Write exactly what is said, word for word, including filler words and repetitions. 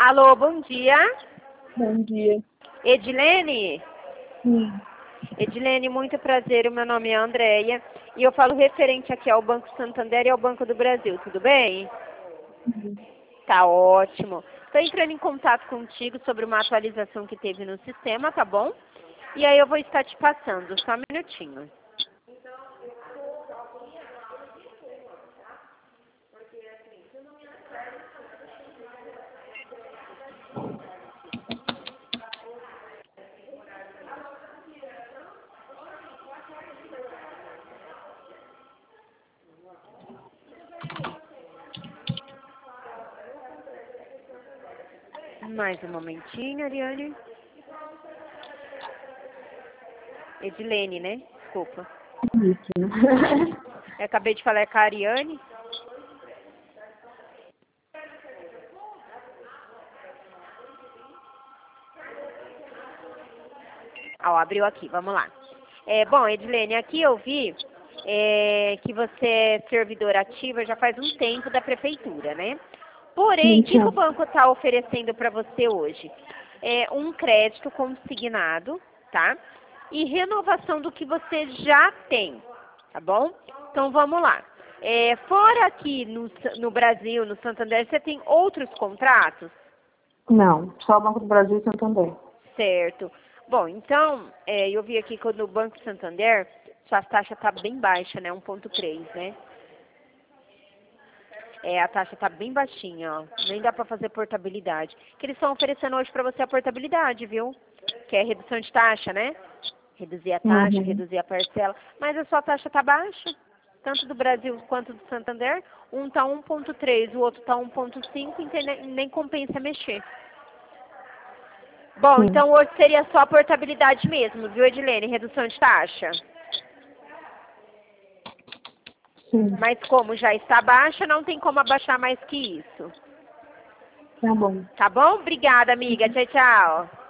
Alô, bom dia. Bom dia. Edilene? Sim. Edilene, muito prazer. O meu nome é Andréia e eu falo referente aqui ao Banco Santander e ao Banco do Brasil. Tudo bem? Sim. Tá ótimo. Estou entrando em contato contigo sobre uma atualização que teve no sistema, tá bom? E aí eu vou estar te passando. Só um minutinho. Mais um momentinho, Ariane. Edilene, né? Desculpa. Isso. Eu acabei de falar com a Ariane. Ah, ó, abriu aqui, vamos lá. É, bom, Edilene, aqui eu vi é, que você é servidora ativa já faz um tempo da prefeitura, né? Porém, o que, que o banco está oferecendo para você hoje? É um crédito consignado, tá? E renovação do que você já tem, tá bom? Então, vamos lá. É, fora aqui no, no Brasil, no Santander, você tem outros contratos? Não, só o Banco do Brasil e Santander. Certo. Bom, então, é, eu vi aqui que no Banco Santander, sua taxa está bem baixa, né? um ponto três, né? É, a taxa está bem baixinha, ó. Nem dá para fazer portabilidade. Que eles estão oferecendo hoje para você a portabilidade, viu? Que é redução de taxa, né? Reduzir a taxa, Uhum. reduzir a parcela. Mas a sua taxa está baixa. Tanto do Brasil quanto do Santander. Um está um ponto três, o outro está um ponto cinco, então nem, nem compensa mexer. Bom, Sim. então hoje seria só a portabilidade mesmo, viu, Edilene? Redução de taxa. Sim. Mas como já está baixa, não tem como abaixar mais que isso. Tá bom. Tá bom? Obrigada, amiga. Tchau, tchau.